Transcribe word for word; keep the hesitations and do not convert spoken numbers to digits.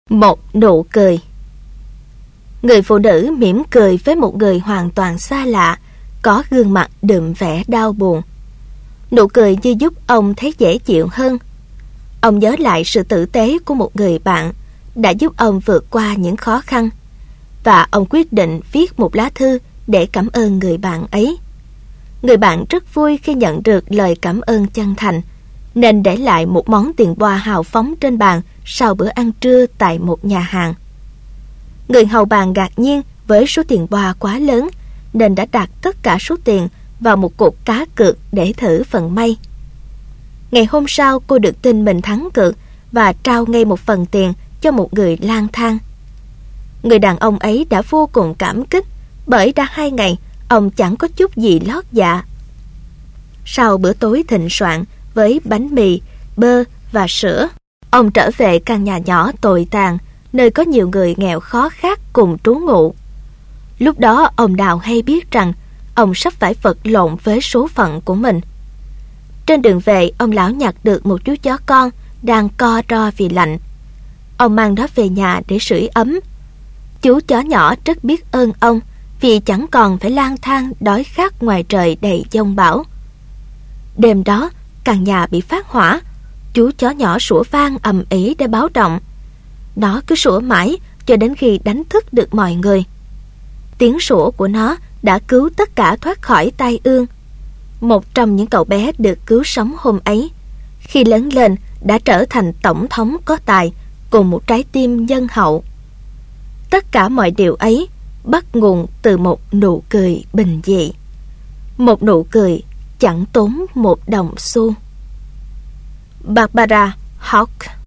Một nụ cười. Người phụ nữ mỉm cười với một người hoàn toàn xa lạ, có gương mặt đượm vẻ đau buồn. Nụ cười như giúp ông thấy dễ chịu hơn. Ông nhớ lại sự tử tế của một người bạn đã giúp ông vượt qua những khó khăn, và ông quyết định viết một lá thư để cảm ơn người bạn ấy. Người bạn rất vui khi nhận được lời cảm ơn chân thành, nên để lại một món tiền boa hào phóng trên bàn sau bữa ăn trưa tại một nhà hàng. Người hầu bàn ngạc nhiên với số tiền boa quá lớn, nên đã đặt tất cả số tiền vào một cuộc cá cược để thử vận may. Ngày hôm sau, cô được tin mình thắng cược và trao ngay một phần tiền cho một người lang thang. Người đàn ông ấy đã vô cùng cảm kích, bởi đã hai ngày ông chẳng có chút gì lót dạ. Sau bữa tối thịnh soạn với bánh mì, bơ và sữa, ông trở về căn nhà nhỏ tồi tàn, nơi có nhiều người nghèo khó khác cùng trú ngụ. Lúc đó ông Đào hay biết rằng ông sắp phải vật lộn với số phận của mình. Trên đường về, ông lão nhặt được một chú chó con đang co ro vì lạnh. Ông mang nó về nhà để sưởi ấm. Chú chó nhỏ rất biết ơn ông, vì chẳng còn phải lang thang đói khát ngoài trời đầy giông bão. Đêm đó, căn nhà bị phát hỏa. Chú chó nhỏ sủa vang ầm ĩ để báo động. Nó cứ sủa mãi cho đến khi đánh thức được mọi người. Tiếng sủa của nó đã cứu tất cả thoát khỏi tai ương. Một trong những cậu bé được cứu sống hôm ấy, khi lớn lên đã trở thành tổng thống có tài cùng một trái tim nhân hậu. Tất cả mọi điều ấy bắt nguồn từ một nụ cười bình dị, một nụ cười chẳng tốn một đồng xu. Barbara Hawk.